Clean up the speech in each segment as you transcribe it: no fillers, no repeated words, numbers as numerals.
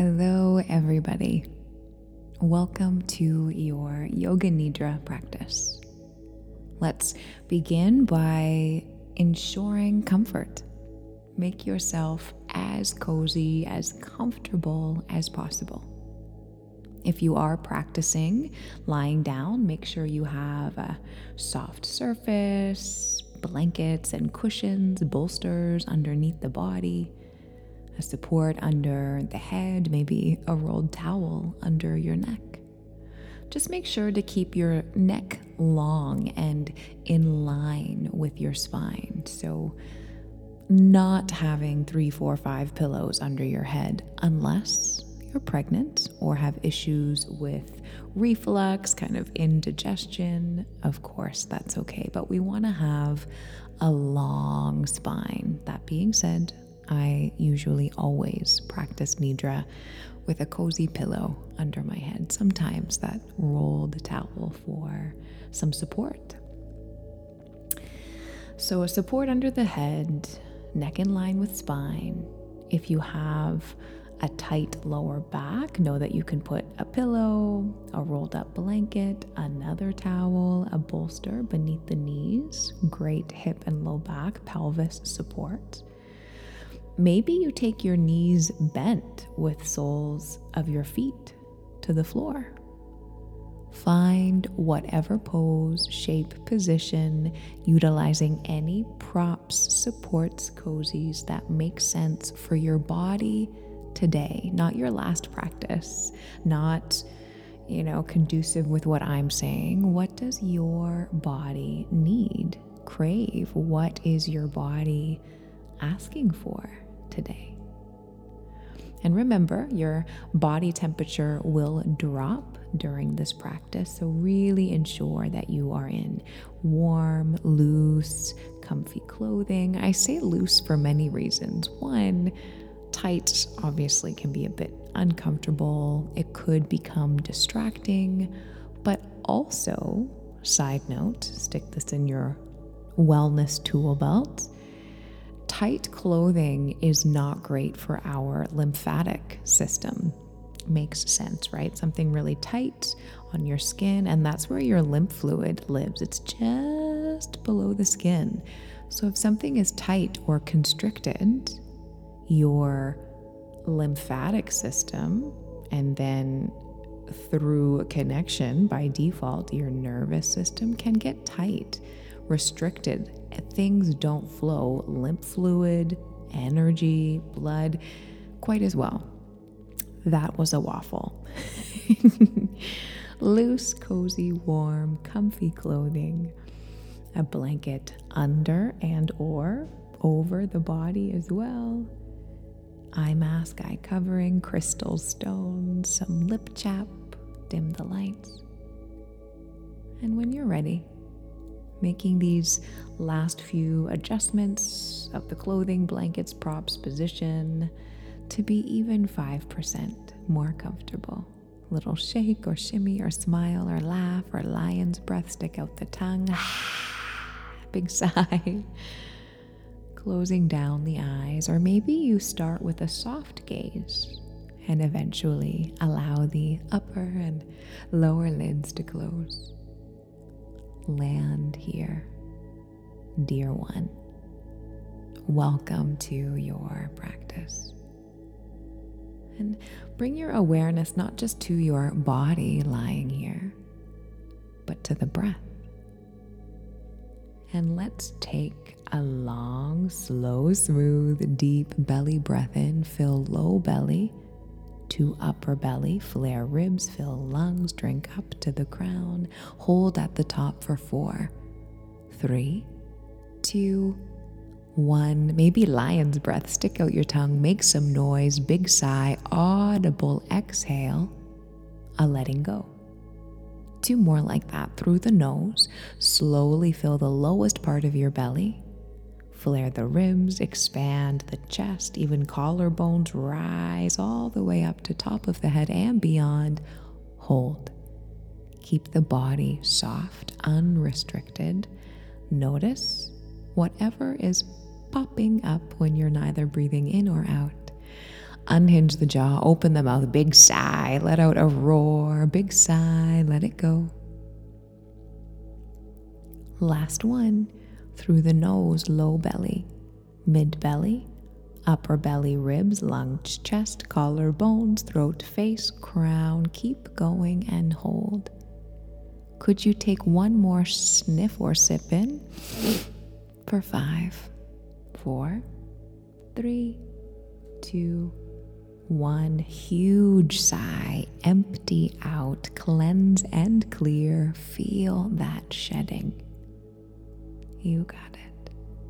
Hello, everybody. Welcome to your Yoga Nidra practice. Let's begin by ensuring comfort. Make yourself as cozy, as comfortable as possible. If you are practicing lying down, make sure you have a soft surface, blankets and cushions, bolsters underneath the body, a support under the head, maybe a rolled towel under your neck. Just make sure to keep your neck long and in line with your spine. So not having 3, 4, 5 pillows under your head unless you're pregnant or have issues with reflux, kind of indigestion. Of course, that's okay, but we want to have a long spine. That being said, I usually always practice Nidra with a cozy pillow under my head, sometimes that rolled towel for some support. So a support under the head, neck in line with spine. If you have a tight lower back, know that you can put a pillow, a rolled up blanket, another towel, a bolster beneath the knees. Great hip and low back, pelvis support. Maybe you take your knees bent with soles of your feet to the floor. Find whatever pose, shape, position, utilizing any props, supports, cozies that make sense for your body today, not your last practice, not, conducive with what I'm saying. What does your body need, crave? What is your body asking for today? And remember, your body temperature will drop during this practice, so really ensure that you are in warm, loose, comfy clothing. I say loose for many reasons. One, tight obviously can be a bit uncomfortable. It could become distracting, but also, side note, stick this in your wellness tool belt. Tight clothing is not great for our lymphatic system. Makes sense, right? Something really tight on your skin, and that's where your lymph fluid lives. It's just below the skin. So if something is tight or constricted, your lymphatic system, and then through a connection by default, your nervous system can get tight, restricted. Things don't flow, lymph fluid, energy, blood, quite as well. That was a waffle. Loose, cozy, warm, comfy clothing, a blanket under and or over the body as well, eye mask, eye covering, crystal stones, some lip chap, dim the lights. And when you're ready, making these last few adjustments of the clothing, blankets, props, position to be even 5% more comfortable. Little shake or shimmy or smile or laugh or lion's breath, stick out the tongue, big sigh, closing down the eyes, or maybe you start with a soft gaze and eventually allow the upper and lower lids to close. Land here, dear one. Welcome to your practice. And bring your awareness not just to your body lying here, but to the breath. And let's take a long, slow, smooth, deep belly breath in. Fill low belly to upper belly, flare ribs, fill lungs, drink up to the crown. Hold at the top for 4, 3, 2, 1. Maybe lion's breath, stick out your tongue, make some noise, big sigh, audible exhale, a letting go. 2 more like that through the nose. Slowly fill the lowest part of your belly. Flare the ribs, expand the chest, even collarbones rise all the way up to top of the head and beyond. Hold. Keep the body soft, unrestricted. Notice whatever is popping up when you're neither breathing in or out. Unhinge the jaw, open the mouth, big sigh, let out a roar, big sigh, let it go. Last one, through the nose, low belly, mid belly, upper belly, ribs, lungs, chest, collarbones, throat, face, crown. Keep going and hold. Could you take one more sniff or sip in? For 5, 4, 3, 2, 1. Huge sigh, empty out, cleanse and clear. Feel that shedding. You got it.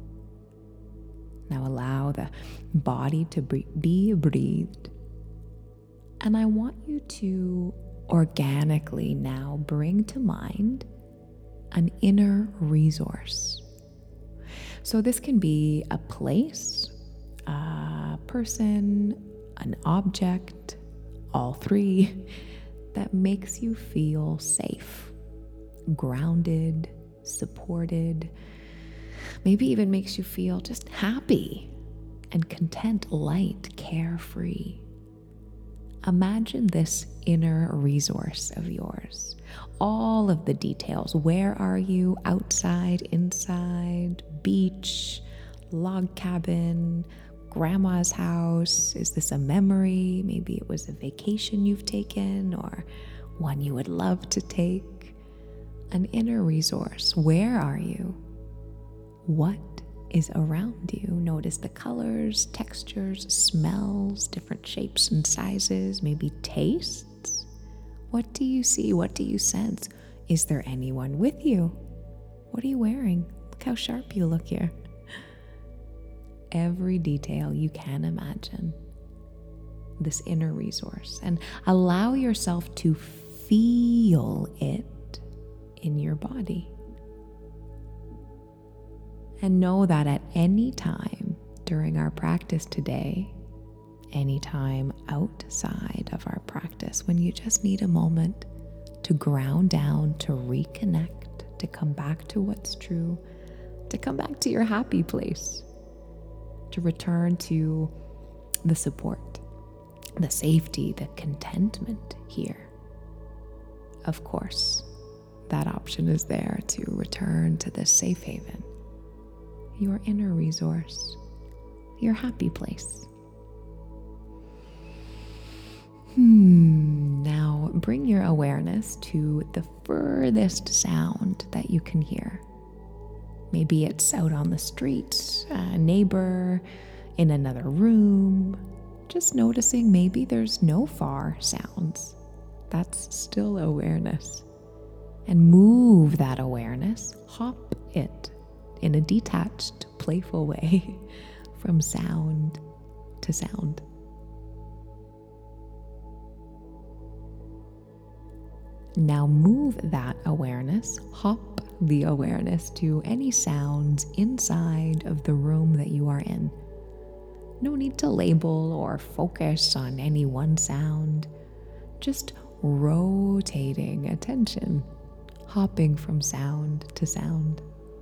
Now allow the body to be breathed. And I want you to organically now bring to mind an inner resource. So this can be a place, a person, an object, all three, that makes you feel safe, grounded, supported, maybe even makes you feel just happy and content, light, carefree. Imagine this inner resource of yours. All of the details. Where are you? Outside, inside, beach, log cabin, grandma's house. Is this a memory? Maybe it was a vacation you've taken or one you would love to take. An inner resource. Where are you? What is around you? Notice the colors, textures, smells, different shapes and sizes, maybe tastes. What do you see? What do you sense? Is there anyone with you? What are you wearing? Look how sharp you look here. Every detail you can imagine. This inner resource. And allow yourself to feel it in your body. And know that at any time during our practice today, any time outside of our practice, when you just need a moment to ground down, to reconnect, to come back to what's true, to come back to your happy place, to return to the support, the safety, the contentment here. Of course, that option is there to return to this safe haven, your inner resource, your happy place. Now bring your awareness to the furthest sound that you can hear. Maybe it's out on the street, a neighbor, in another room. Just noticing maybe there's no far sounds. That's still awareness. And move that awareness, hop it in a detached, playful way from sound to sound. Now move that awareness, hop the awareness to any sounds inside of the room that you are in. No need to label or focus on any one sound, just rotating attention, hopping from sound to sound.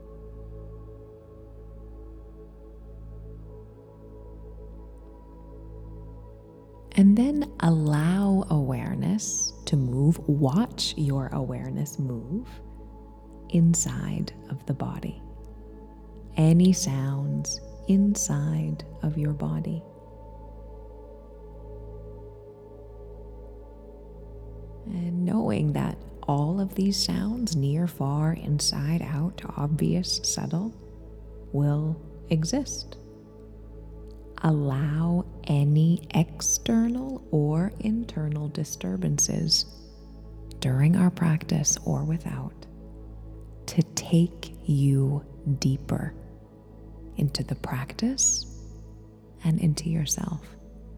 And then allow awareness to move, watch your awareness move inside of the body. Any sounds inside of your body. And knowing that all of these sounds, near, far, inside, out, obvious, subtle, will exist. Allow any external or internal disturbances during our practice or without to take you deeper into the practice and into yourself.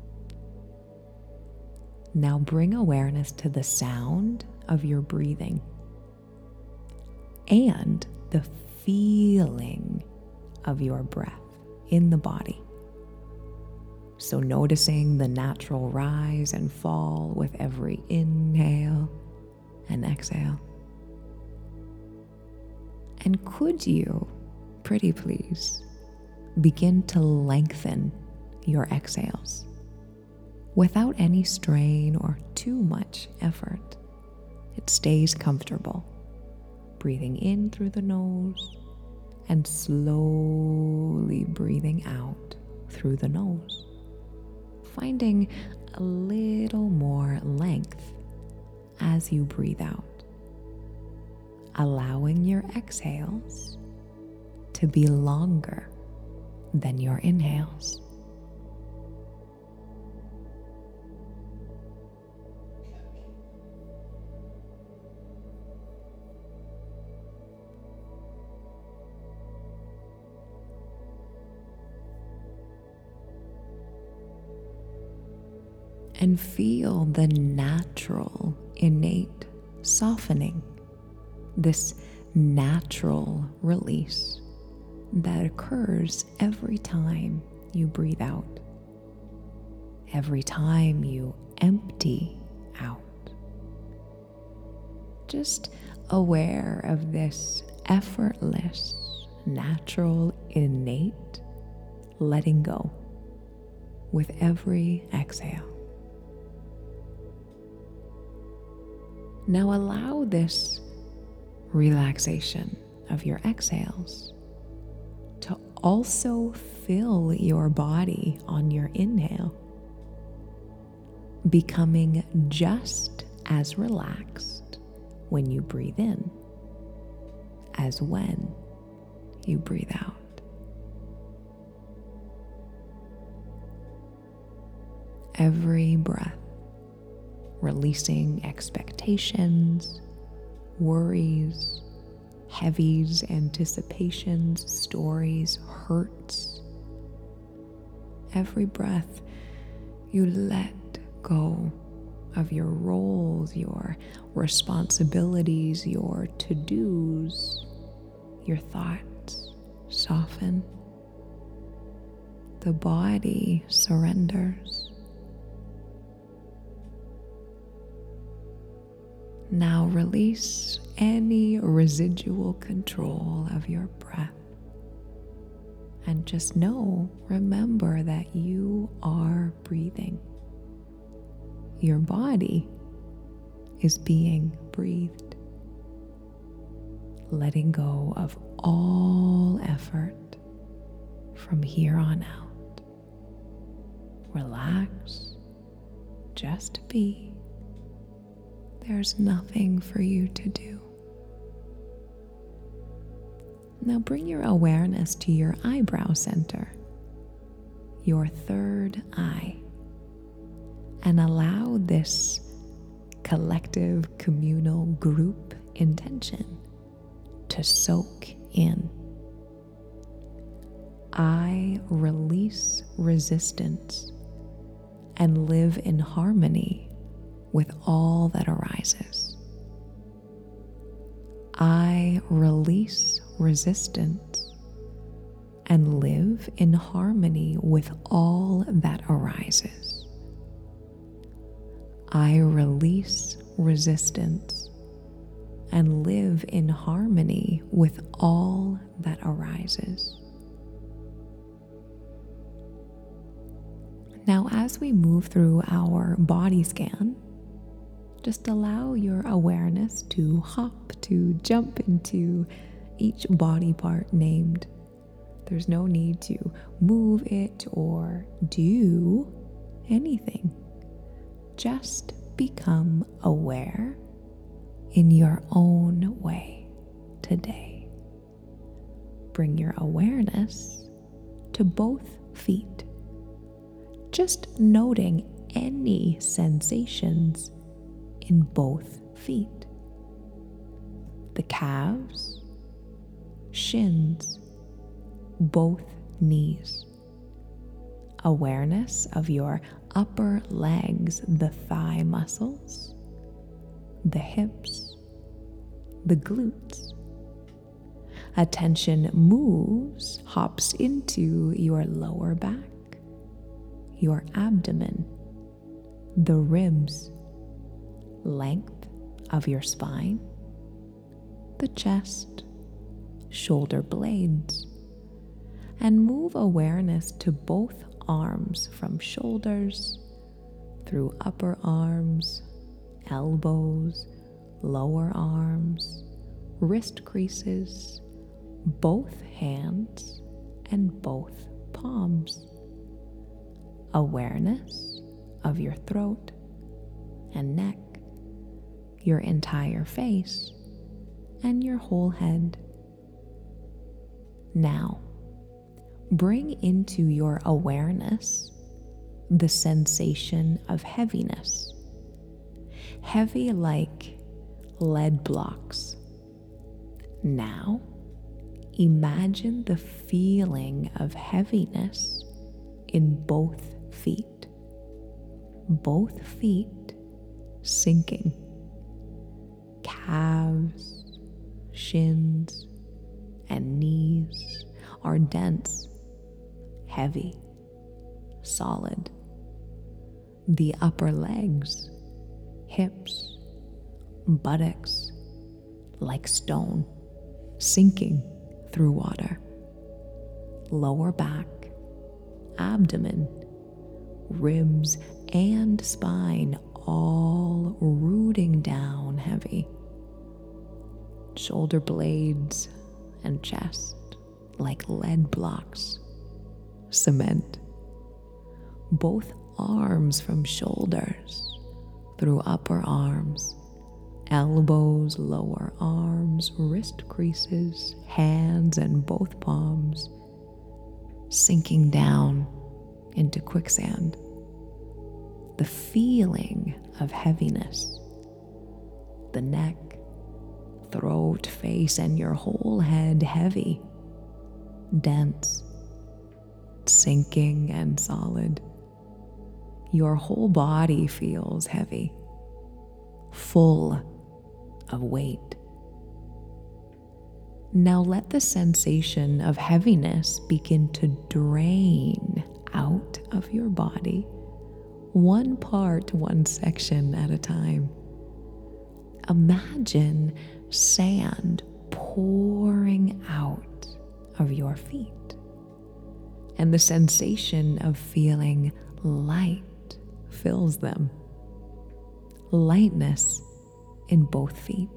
Now bring awareness to the sound of your breathing and the feeling of your breath in the body. So noticing the natural rise and fall with every inhale and exhale. And could you, pretty please, begin to lengthen your exhales? without any strain or too much effort. It stays comfortable, breathing in through the nose and slowly breathing out through the nose, finding a little more length as you breathe out, allowing your exhales to be longer than your inhales. And feel the natural, innate softening, this natural release that occurs every time you breathe out, every time you empty out. Just aware of this effortless, natural, innate letting go with every exhale. Now allow this relaxation of your exhales to also fill your body on your inhale, becoming just as relaxed when you breathe in as when you breathe out. Every breath, releasing expectations, worries, heavies, anticipations, stories, hurts. Every breath, you let go of your roles, your responsibilities, your to-dos, your thoughts soften. The body surrenders. Now release any residual control of your breath. And just remember that you are breathing. Your body is being breathed. Letting go of all effort from here on out. Relax. Just be. There's nothing for you to do. Now bring your awareness to your eyebrow center, your third eye, and allow this collective, communal, group intention to soak in. I release resistance and live in harmony with all that arises. I release resistance and live in harmony with all that arises. I release resistance and live in harmony with all that arises. Now, as we move through our body scan, just allow your awareness to jump into each body part named. There's no need to move it or do anything. Just become aware in your own way today. Bring your awareness to both feet, just noting any sensations in both feet. The calves, shins, both knees. Awareness of your upper legs, the thigh muscles, the hips, the glutes. Attention hops into your lower back, your abdomen, the ribs, length of your spine, the chest, shoulder blades, and move awareness to both arms from shoulders through upper arms, elbows, lower arms, wrist creases, both hands, and both palms. Awareness of your throat and neck, your entire face, and your whole head. Now, bring into your awareness the sensation of heaviness. Heavy like lead blocks. Now, imagine the feeling of heaviness in both feet. Both feet sinking. Calves, shins, and knees are dense, heavy, solid. The upper legs, hips, buttocks, like stone, sinking through water. Lower back, abdomen, ribs, and spine all rooting down heavy. Shoulder blades and chest like lead blocks, cement. Both arms from shoulders through upper arms, elbows, lower arms, wrist creases, hands, and both palms, sinking down into quicksand. The feeling of heaviness, the neck, throat, face, and your whole head heavy, dense, sinking and solid. Your whole body feels heavy, full of weight. Now let the sensation of heaviness begin to drain out of your body, one part, one section at a time. Imagine sand pouring out of your feet, and the sensation of feeling light fills them. Lightness in both feet.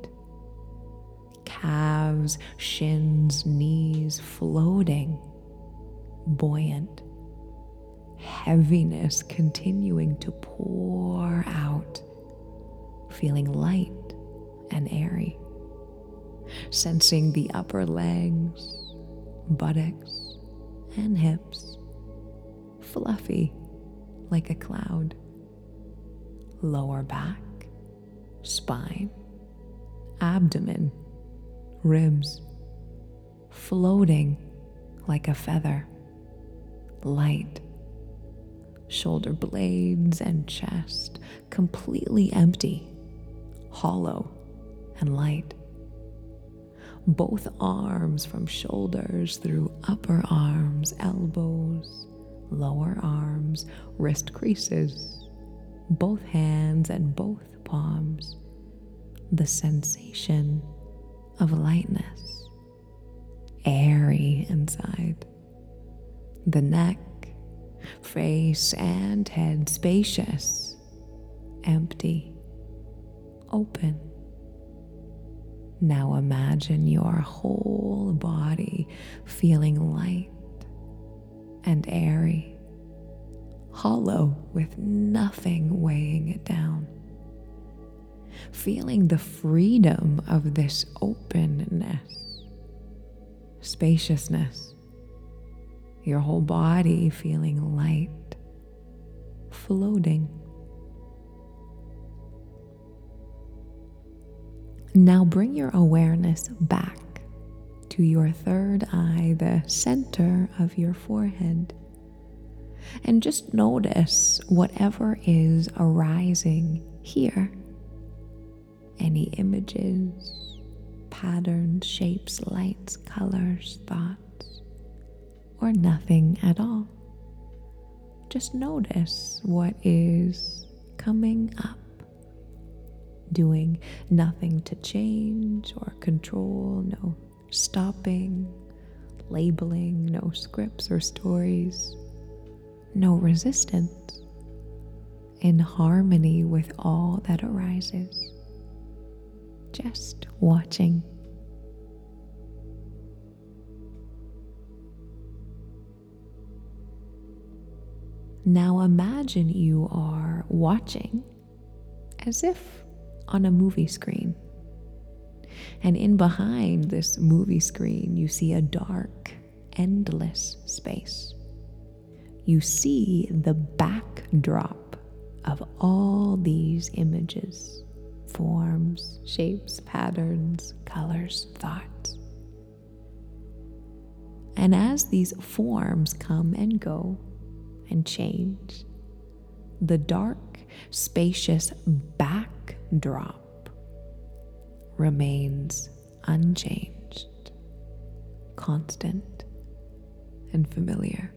Calves, shins, knees floating, buoyant. Heaviness continuing to pour out, feeling light and airy. Sensing the upper legs, buttocks, and hips, fluffy like a cloud. Lower back, spine, abdomen, ribs, floating like a feather, light. Shoulder blades and chest completely empty, hollow and light. Both arms from shoulders through upper arms, elbows, lower arms, wrist creases, both hands and both palms. The sensation of lightness, airy inside. The neck, face, and head spacious, empty, open. Now imagine your whole body feeling light and airy, hollow with nothing weighing it down. Feeling the freedom of this openness, spaciousness, your whole body feeling light, floating. Now bring your awareness back to your third eye, the center of your forehead, and just notice whatever is arising here. Any images, patterns, shapes, lights, colors, thoughts, or nothing at all. Just notice what is coming up, doing nothing to change or control, no stopping, labeling, no scripts or stories, no resistance. in harmony with all that arises. Just watching. Now imagine you are watching as if on a movie screen. And in behind this movie screen, you see a dark, endless space. You see the backdrop of all these images, forms, shapes, patterns, colors, thoughts. And as these forms come and go and change, the dark, spacious backdrop remains unchanged, constant, and familiar.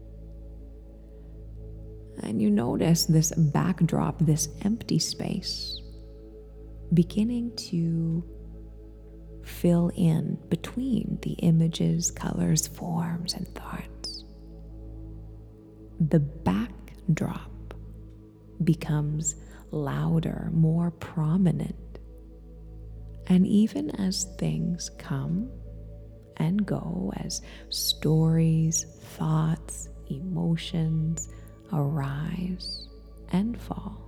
And you notice this backdrop, this empty space, beginning to fill in between the images, colors, forms, and thoughts. The backdrop becomes louder, more prominent. And even as things come and go, as stories, thoughts, emotions arise and fall,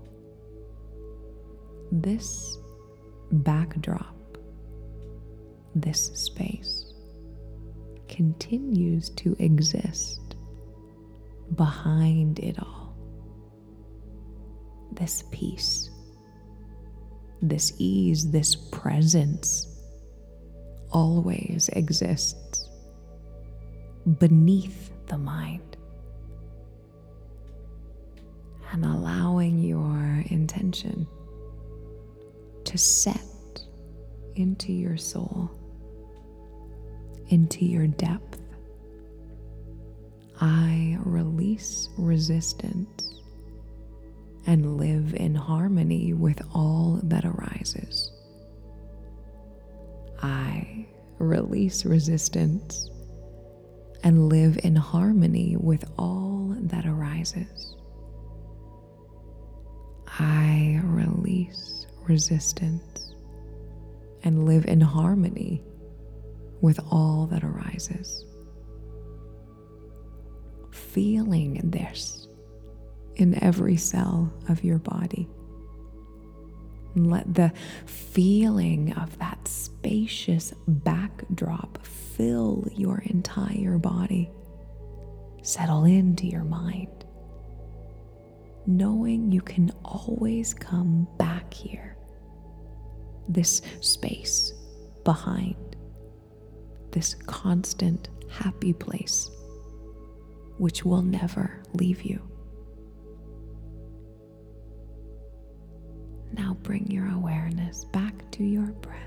this backdrop, this space, continues to exist behind it all. This peace, this ease, this presence always exists beneath the mind. And allowing your intention to set into your soul, into your depth. I release resistance and live in harmony with all that arises. I release resistance and live in harmony with all that arises. I release resistance and live in harmony with all that arises. Feeling this in every cell of your body. And let the feeling of that spacious backdrop fill your entire body. Settle into your mind, knowing you can always come back here. This space behind, this constant happy place, which will never leave you. Now bring your awareness back to your breath.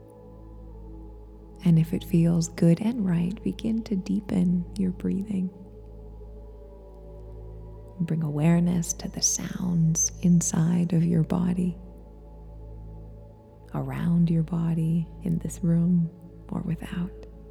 And if it feels good and right, begin to deepen your breathing. Bring awareness to the sounds inside of your body, around your body, in this room or without.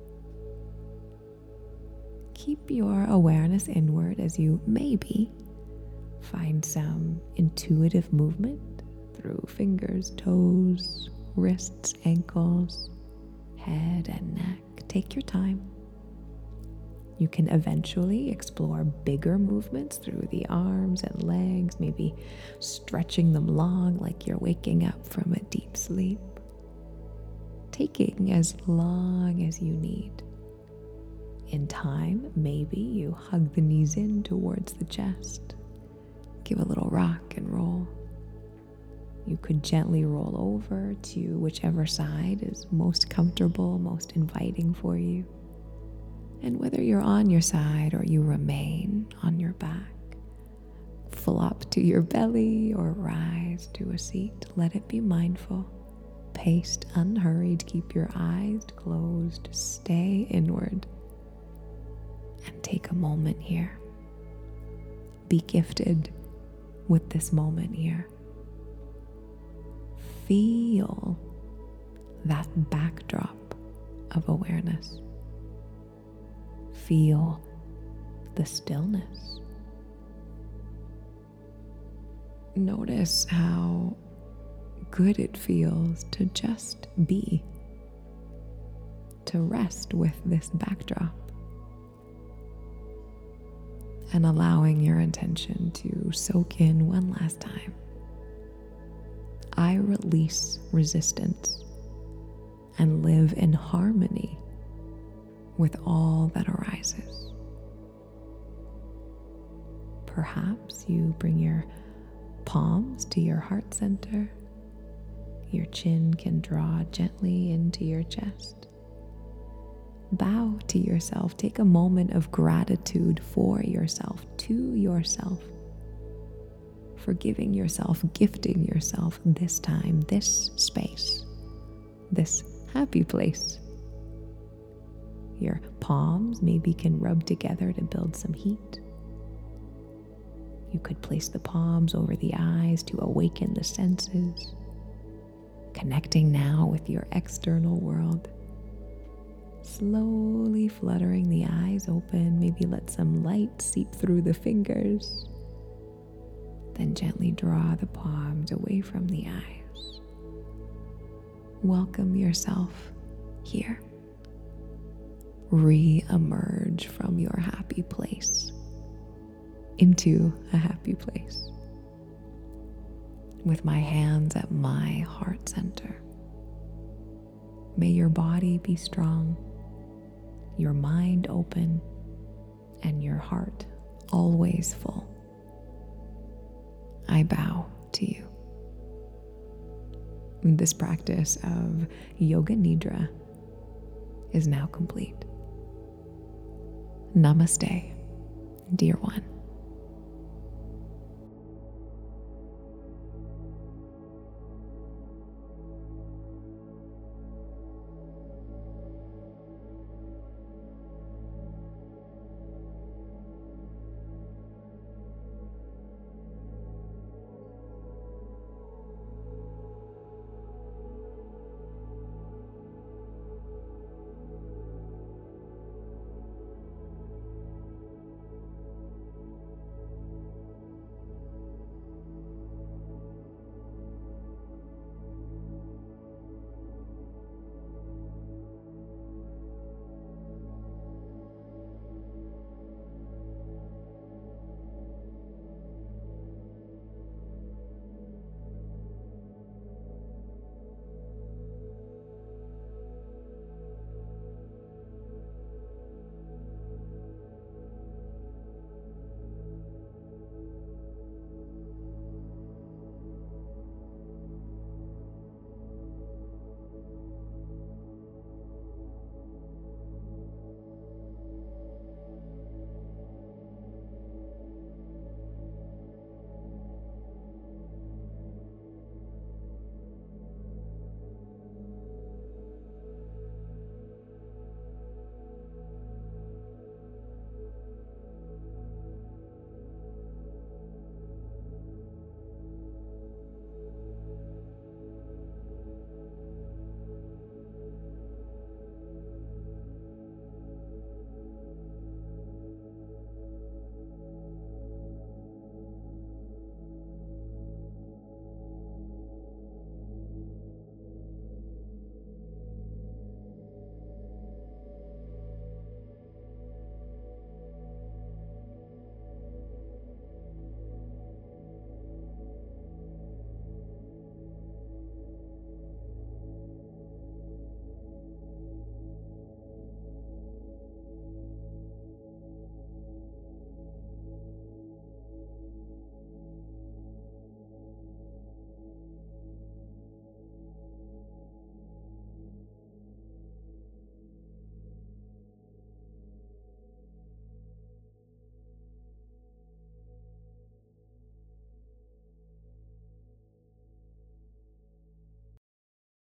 Keep your awareness inward as you maybe find some intuitive movement through fingers, toes, wrists, ankles, head and neck. Take your time. You can eventually explore bigger movements through the arms and legs, maybe stretching them long like you're waking up from a deep sleep. Taking as long as you need. In time, maybe you hug the knees in towards the chest. Give a little rock and roll. You could gently roll over to whichever side is most comfortable, most inviting for you. And whether you're on your side or you remain on your back, flop to your belly or rise to a seat. Let it be mindful, paced, unhurried. Keep your eyes closed. Stay inward. And take a moment here. Be gifted with this moment here. Feel that backdrop of awareness. Feel the stillness. Notice how good it feels to just be, to rest with this backdrop, and allowing your intention to soak in one last time. I release resistance and live in harmony with all that arises. Perhaps you bring your palms to your heart center. Your chin can draw gently into your chest. Bow to yourself. Take a moment of gratitude for yourself, to yourself, for giving yourself, gifting yourself this time, this space, this happy place. Your palms maybe can rub together to build some heat. You could place the palms over the eyes to awaken the senses, connecting now with your external world. Slowly fluttering the eyes open, maybe let some light seep through the fingers. Then gently draw the palms away from the eyes. Welcome yourself here. Re-emerge from your happy place into a happy place. With my hands at my heart center. May your body be strong, your mind open, and your heart always full. I bow to you. This practice of Yoga Nidra is now complete. Namaste, dear one.